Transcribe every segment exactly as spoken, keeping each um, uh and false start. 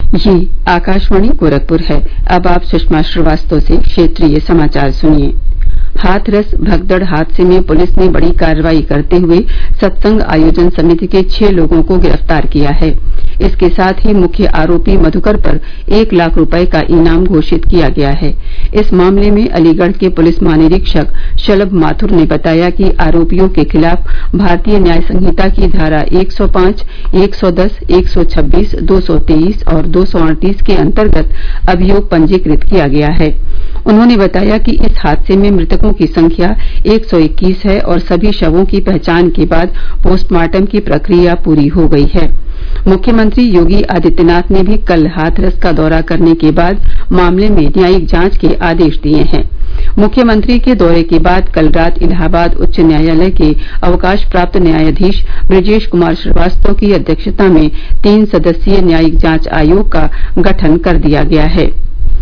ये आकाशवाणी गोरखपुर है। अब आप सुषमा श्रीवास्तव से क्षेत्रीय समाचार सुनिए। हाथरस भगदड़ हादसे में पुलिस ने बड़ी कार्रवाई करते हुए सत्संग आयोजन समिति के छह लोगों को गिरफ्तार किया है। इसके साथ ही मुख्य आरोपी मधुकर पर एक लाख रुपए का इनाम घोषित किया गया है। इस मामले में अलीगढ़ के पुलिस महानिरीक्षक शलभ माथुर ने बताया कि आरोपियों के खिलाफ भारतीय न्याय संहिता की धारा एक सौ पांच, एक सौ दस, एक सौ छब्बीस, दो सौ तेईस और दो सौ अड़तीस के अंतर्गत अभियोग पंजीकृत किया गया है। उन्होंने बताया कि इस हादसे में मृतकों की संख्या एक सौ इक्कीस है और सभी शवों की पहचान के बाद पोस्टमार्टम की प्रक्रिया पूरी हो गई है। मुख्यमंत्री योगी आदित्यनाथ ने भी कल हाथरस का दौरा करने के बाद मामले में न्यायिक जांच के आदेश दिए हैं। मुख्यमंत्री के दौरे के बाद कल रात इलाहाबाद उच्च न्यायालय के अवकाश प्राप्त न्यायाधीश ब्रजेश कुमार श्रीवास्तव की अध्यक्षता में तीन सदस्यीय न्यायिक जांच आयोग का गठन कर दिया गया है।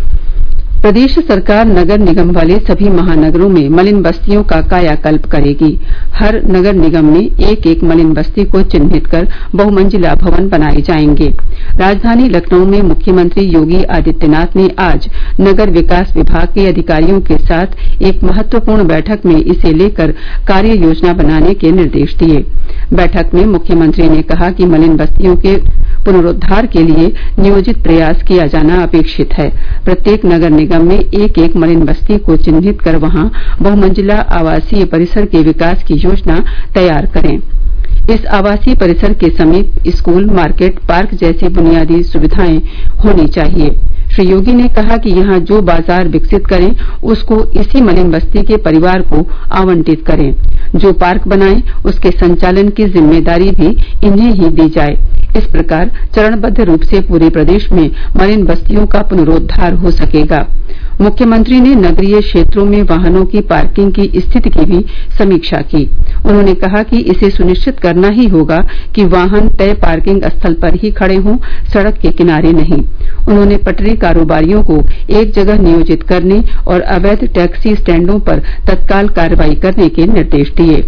प्रदेश सरकार नगर निगम वाले सभी महानगरों में मलिन बस्तियों का कायाकल्प करेगी। हर नगर निगम में एक एक मलिन बस्ती को चिन्हित कर बहुमंजिला भवन बनाए जाएंगे। राजधानी लखनऊ में मुख्यमंत्री योगी आदित्यनाथ ने आज नगर विकास विभाग के अधिकारियों के साथ एक महत्वपूर्ण बैठक में इसे लेकर कार्य योजना बनाने के निर्देश दिए। बैठक में मुख्यमंत्री ने कहा कि मलिन बस्तियों के पुनरुद्वार के लिए नियोजित प्रयास किया जाना अपेक्षित है। प्रत्येक नगर निगम में एक एक मलिन बस्ती को चिन्हित कर वहां बहुमंजिला आवासीय परिसर के विकास की योजना तैयार करें। इस आवासीय परिसर के समीप स्कूल, मार्केट, पार्क जैसी बुनियादी सुविधाएं होनी चाहिए। श्री योगी ने कहा कि यहां जो बाजार विकसित करें उसको इसी मलिन बस्ती के परिवार को आवंटित करें। जो पार्क बनाएं उसके संचालन की जिम्मेदारी भी इन्हें ही दी जाए। इस प्रकार चरणबद्ध रूप से पूरे प्रदेश में मलिन बस्तियों का पुनरुद्वार हो सकेगा। मुख्यमंत्री ने नगरीय क्षेत्रों में वाहनों की पार्किंग की स्थिति की भी समीक्षा की। उन्होंने कहा कि इसे सुनिश्चित करना ही होगा कि वाहन तय पार्किंग स्थल पर ही खड़े हों, सड़क के किनारे नहीं। उन्होंने पटरी कारोबारियों को एक जगह नियोजित करने और अवैध टैक्सी स्टैंडों पर तत्काल कार्रवाई करने के निर्देश दिए।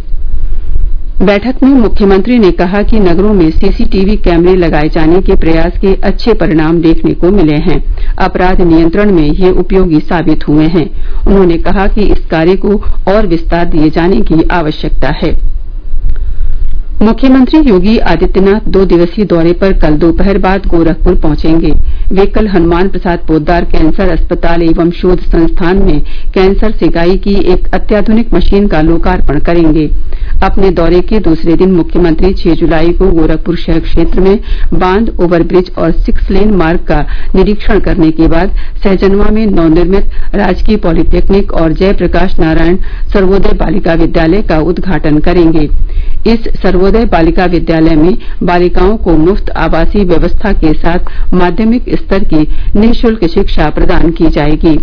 बैठक में मुख्यमंत्री ने कहा कि नगरों में सीसीटीवी कैमरे लगाए जाने के प्रयास के अच्छे परिणाम देखने को मिले हैं। अपराध नियंत्रण में ये उपयोगी साबित हुए हैं। उन्होंने कहा कि इस कार्य को और विस्तार दिए जाने की आवश्यकता है। मुख्यमंत्री योगी आदित्यनाथ दो दिवसीय दौरे पर कल दोपहर बाद गोरखपुर पहुंचेंगे। वे कल हनुमान प्रसाद पोद्दार कैंसर अस्पताल एवं शोध संस्थान में कैंसर सिकाई की एक अत्याधुनिक मशीन का लोकार्पण करेंगे। अपने दौरे के दूसरे दिन मुख्यमंत्री छह जुलाई को गोरखपुर शहर क्षेत्र में बांध, ओवरब्रिज और सिक्स लेन मार्ग का निरीक्षण करने के बाद सहजनवा में नवनिर्मित राजकीय पॉलिटेक्निक और जयप्रकाश नारायण सर्वोदय बालिका विद्यालय का उद्घाटन करेंगे। इस सर्वोदय बालिका विद्यालय में बालिकाओं को मुफ्त आवासीय व्यवस्था के साथ माध्यमिक स्तर की निःशुल्क शिक्षा प्रदान की जाएगी।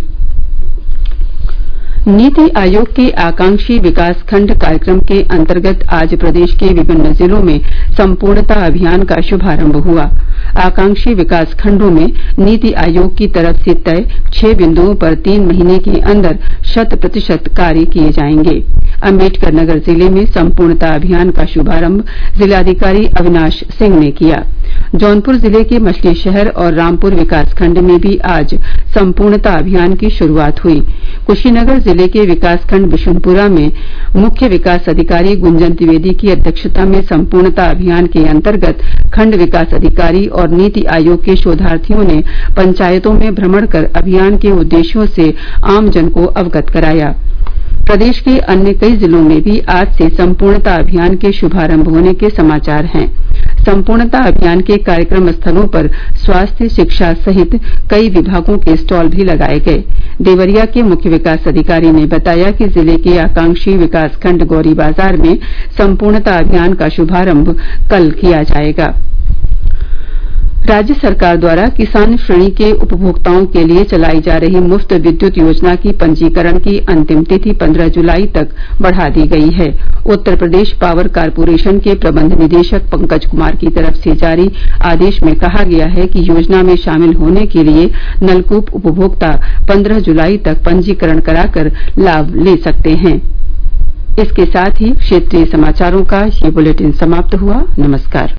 नीति आयोग के आकांक्षी विकास खंड कार्यक्रम के अंतर्गत आज प्रदेश के विभिन्न जिलों में संपूर्णता अभियान का शुभारंभ हुआ। आकांक्षी विकास खंडों में नीति आयोग की तरफ से तय छह बिंदुओं पर तीन महीने के अंदर शत प्रतिशत कार्य किए जाएंगे। अम्बेडकर नगर जिले में संपूर्णता अभियान का शुभारंभ जिलाधिकारी अविनाश सिंह ने किया। जौनपुर जिले के मछली शहर और रामपुर विकास खंड में भी आज संपूर्णता अभियान की शुरुआत हुई। कुशीनगर जिले के विकास खंड बिशुनपुरा में मुख्य विकास अधिकारी गुंजन द्विवेदी की अध्यक्षता में संपूर्णता अभियान के अंतर्गत खंड विकास अधिकारी और नीति आयोग के शोधार्थियों ने पंचायतों में भ्रमण कर अभियान के उद्देश्यों से आमजन को अवगत कराया। प्रदेश के अन्य कई जिलों में भी आज से संपूर्णता अभियान के शुभारंभ होने के समाचार हैं। संपूर्णता अभियान के कार्यक्रम स्थलों पर स्वास्थ्य, शिक्षा सहित कई विभागों के स्टॉल भी लगाए गए। देवरिया के मुख्य विकास अधिकारी ने बताया कि जिले के आकांक्षी विकास खंड गौरी बाजार में संपूर्णता अभियान का शुभारंभ कल किया जाएगा। राज्य सरकार द्वारा किसान श्रेणी के उपभोक्ताओं के लिए चलाई जा रही मुफ्त विद्युत योजना की पंजीकरण की अंतिम तिथि पंद्रह जुलाई तक बढ़ा दी गई है। उत्तर प्रदेश पावर कारपोरेशन के प्रबंध निदेशक पंकज कुमार की तरफ से जारी आदेश में कहा गया है कि योजना में शामिल होने के लिए नलकूप उपभोक्ता पंद्रह जुलाई तक पंजीकरण कराकर लाभ ले सकते हैं। इसके साथ ही क्षेत्रीय समाचारों का ये बुलेटिन समाप्त हुआ। नमस्कार।